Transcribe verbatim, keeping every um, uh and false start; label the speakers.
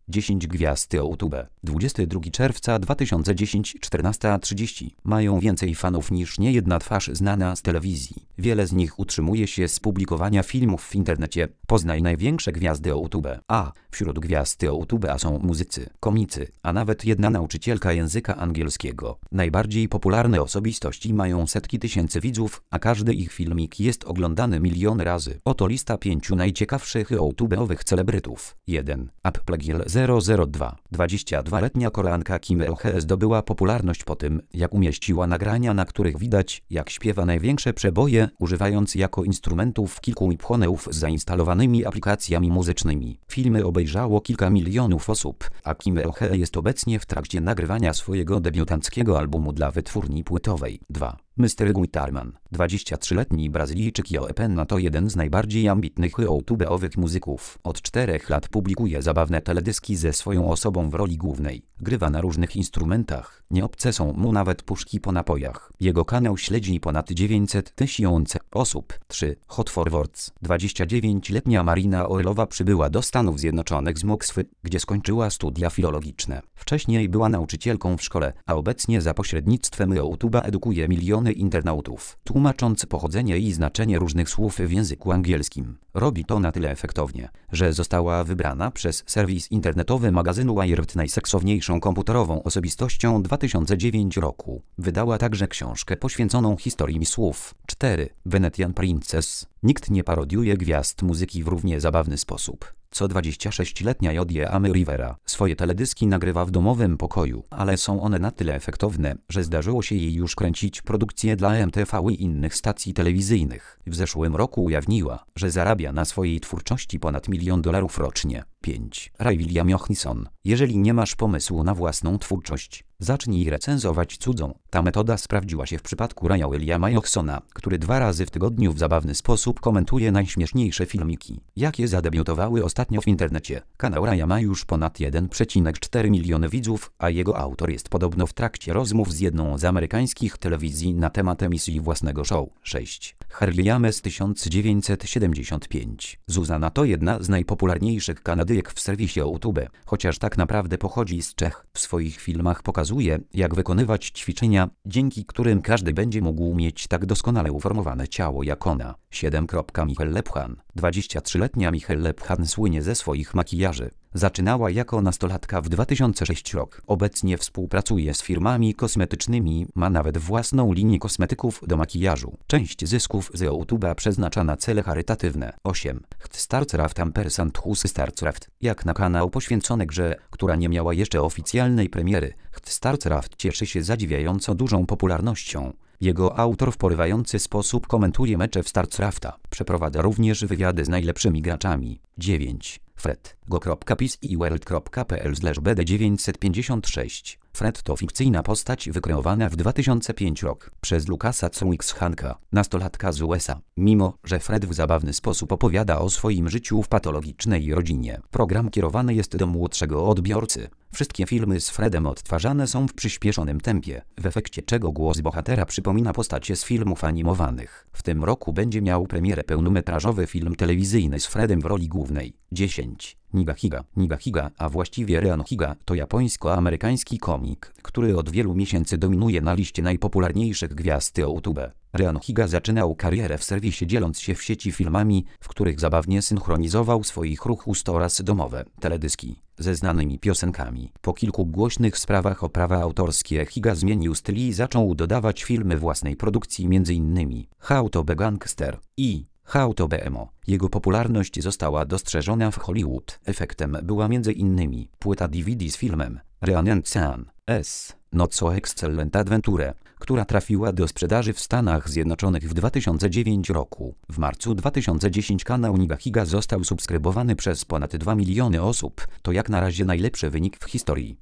Speaker 1: dziesięć gwiazd YouTube. dwudziestego drugiego czerwca dwa tysiące dziesiątego, czternasta trzydzieści. Mają więcej fanów niż niejedna twarz znana z telewizji. Wiele z nich utrzymuje się z publikowania filmów w internecie. Poznaj największe gwiazdy YouTube. A. Wśród gwiazd YouTube są muzycy, komicy, a nawet jedna nauczycielka języka angielskiego. Najbardziej popularne osobistości mają setki tysięcy widzów, a każdy ich filmik jest oglądany miliony razy. Oto lista pięciu najciekawszych YouTube'owych celebrytów. jeden. Applegirl zero zero dwa. dwudziestodwuletnia Koreanka Kim Eohee zdobyła popularność po tym, jak umieściła nagrania, na których widać, jak śpiewa największe przeboje, używając jako instrumentów kilku phoneów z zainstalowanymi aplikacjami muzycznymi. Filmy obejrzało kilka milionów osób, a Kim Eohee jest obecnie w trakcie nagrywania swojego debiutanckiego albumu dla wytwórni płytowej. dwa. mister Guitarman. dwudziestotrzyletni Brazylijczyk Joe Penna to jeden z najbardziej ambitnych YouTube'owych muzyków. Od czterech lat publikuje zabawne teledyski ze swoją osobą w roli głównej. Grywa na różnych instrumentach. Nieobce są mu nawet puszki po napojach. Jego kanał śledzi ponad dziewięćset tysięcy osób. trzy. Hot for Words. dwudziestodziewięcioletnia Marina Orlowa przybyła do Stanów Zjednoczonych z Moskwy, gdzie skończyła studia filologiczne. Wcześniej była nauczycielką w szkole, a obecnie za pośrednictwem YouTube'a edukuje miliony internautów, tłumacząc pochodzenie i znaczenie różnych słów w języku angielskim. Robi to na tyle efektownie, że została wybrana przez serwis internetowy magazynu Wired najseksowniejszą komputerową osobistością dwa tysiące dziewiątego roku. Wydała także książkę poświęconą historii słów. cztery. Venetian Princess. Nikt nie parodiuje gwiazd muzyki w równie zabawny sposób co dwudziestosześcioletnia Jodie Amy Rivera. Swoje teledyski nagrywa w domowym pokoju, ale są one na tyle efektowne, że zdarzyło się jej już kręcić produkcje dla M T V i innych stacji telewizyjnych. W zeszłym roku ujawniła, że zarabia na swojej twórczości ponad milion dolarów rocznie. pięć. Ray William Johansson. Jeżeli nie masz pomysłu na własną twórczość, zacznij recenzować cudzą. Ta metoda sprawdziła się w przypadku Raya Williama Johnsona, który dwa razy w tygodniu w zabawny sposób komentuje najśmieszniejsze filmiki, jakie zadebiutowały ostatnio w internecie. Kanał Raya ma już ponad jeden przecinek cztery miliony widzów, a jego autor jest podobno w trakcie rozmów z jedną z amerykańskich telewizji na temat emisji własnego show. sześć. Harley James tysiąc dziewięćset siedemdziesiąt pięć. Zuzana to jedna z najpopularniejszych Kanadyjek w serwisie YouTube, chociaż tak naprawdę pochodzi z Czech. W swoich filmach pokazuje, jak wykonywać ćwiczenia, dzięki którym każdy będzie mógł mieć tak doskonale uformowane ciało jak ona. siedem. Michelle Lepchan. dwudziestotrzyletnia Michelle Lepchan słynie ze swoich makijaży. Zaczynała jako nastolatka w dwa tysiące szóstym roku. Obecnie współpracuje z firmami kosmetycznymi, ma nawet własną linię kosmetyków do makijażu. Część zysków z YouTube'a przeznacza na cele charytatywne. osiem. Starcraft Ampersand Hus Starcraft. Jak na kanał poświęcony grze, która nie miała jeszcze oficjalnej premiery, Starcraft cieszy się zadziwiająco dużą popularnością. Jego autor w porywający sposób komentuje mecze w Starcrafta. Przeprowadza również wywiady z najlepszymi graczami. dziewięć. Fred. go.pis i world.pl slash bd dziewięćset pięćdziesiąt sześć. Fred to fikcyjna postać wykreowana w dwa tysiące piątym roku przez Lucasa Hanka, nastolatka z U S A. Mimo, że Fred w zabawny sposób opowiada o swoim życiu w patologicznej rodzinie, program kierowany jest do młodszego odbiorcy. Wszystkie filmy z Fredem odtwarzane są w przyspieszonym tempie, w efekcie czego głos bohatera przypomina postacie z filmów animowanych. W tym roku będzie miał premierę pełnometrażowy film telewizyjny z Fredem w roli głównej. dziesięć. Niga Higa. Niga Higa, a właściwie Ryan Higa, to japońsko-amerykański komik, który od wielu miesięcy dominuje na liście najpopularniejszych gwiazd YouTube. Ryan Higa zaczynał karierę w serwisie, dzieląc się w sieci filmami, w których zabawnie synchronizował swoich ruchów oraz domowe teledyski ze znanymi piosenkami. Po kilku głośnych sprawach o prawa autorskie Higa zmienił styl i zaczął dodawać filmy własnej produkcji, m.in. How to be Gangster i How to be Emo. Jego popularność została dostrzeżona w Hollywood. Efektem była m.in. płyta D V D z filmem Ryan and Sean S. Not So Excellent Adventure, która trafiła do sprzedaży w Stanach Zjednoczonych w dwa tysiące dziewiątym roku. W marcu dwa tysiące dziesiątego kanał Niga Higa został subskrybowany przez ponad dwa miliony osób. To jak na razie najlepszy wynik w historii.